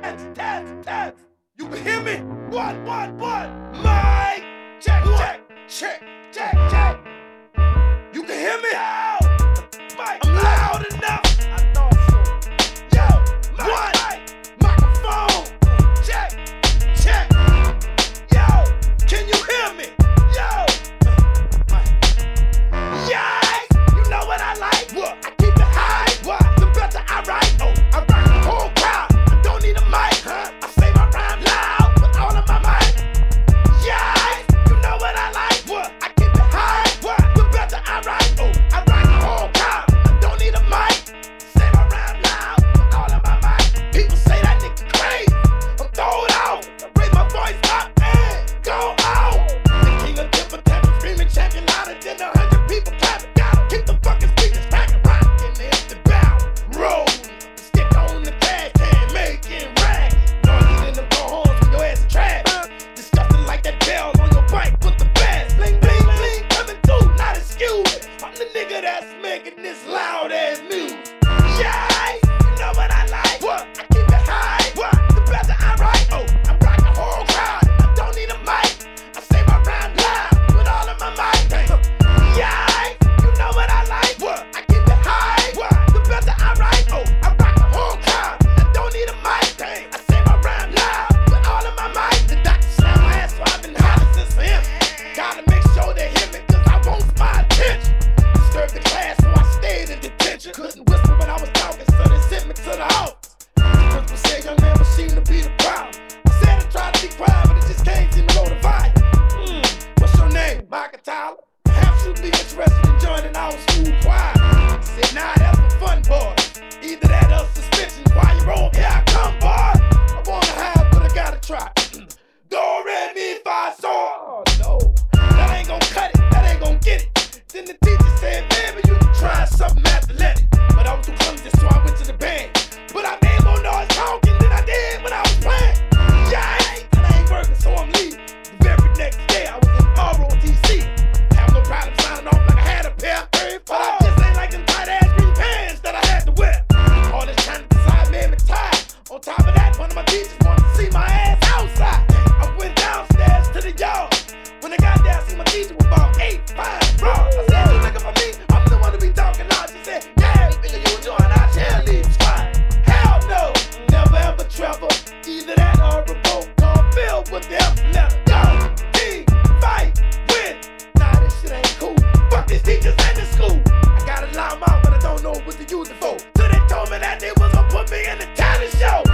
Test. You can hear me? One. Mic check. You can hear me? I'm loud enough. I thought so. Yo, microphone. Check. Yo, can you hear me? Yo. Yeah, you know what I like? What? I keep it high. What? The better I write. Oh, I rock the whole crowd. I don't need a mic. I say my rhyme loud with all of my mic. Yeah, you know what I like? What? I keep it high. What? The better I write. Oh, I rock the whole crowd. I don't need a mic. Say my rhyme loud with all of my mic. People say that nigga crazy. I'm throwed out. I raise my voice up and go out. The king of temper tapping, screaming champion louder than 100 people clapping. Gotta keep the fucking speakers packing, rocking the empty barrel. Roll, stick on the cash can, making ragged. Noisy in the horns when your ass is trash. Disgusting like that bell on your bike with the bass. Bling, coming through, not excuse. I'm the nigga that's making this loud ass music. Yeah, you know what I like? What? I keep it high. What? The better I write. Oh, I rock the whole crowd. I don't need a mic. I say my rhyme loud with all of my mic. Yeah, you know what I like? What? I keep it high. What? The better I write. Oh, I rock the whole crowd. I don't need a mic. I say my rhyme loud with all of my mic. The doctor slammed my ass, so I've been hollering since for him. Gotta make sure they hear me, cause I want my attention. Disturbed the class, so I stayed in detention. Couldn't whisper when I was talking, so they sent me to the house. The principal said, young man, but seemed to be the problem. I said I tried to be quiet, but it just can't seem to go to volume. What's your name? Michael Tyler? Perhaps you'd be interested in joining our school choir. I said, nah, that's for fun, boy. Either that or suspension. While you roll, here I come, boy. I wanna have, but I gotta try. Do, re, mi, fa, sol. Oh, no, that ain't gon' cut it. That ain't gon' get it. Then the teacher said, maybe you can try something athletic. But I was too clumsy, so I went to the band. But I made more noise talking than I did when I was playing. Yeah, that ain't working, so I'm leaving. The very next day, I was in ROTC. Have no problem signing off like I had a pair. But I just ain't like them tight ass green pants that I had to wear. All this trying to decide made me tired. On top of that, one of my teachers wanted to see my ass outside. I went downstairs to the yard. When I got there, I see my teacher was about 8'5". Bro, I said, you looking for me? I'm the one to be talking loud. She said, yeah, nigga, you join our cheerleading squad. Hell no, never ever Trevor. Either that or a report card filled with the F letter. Go, team, fight, win. Nah, this shit ain't cool. Fuck these teachers and the school. I got a line out, but I don't know what to use it for. So they told me that they was gonna put me in the talent show.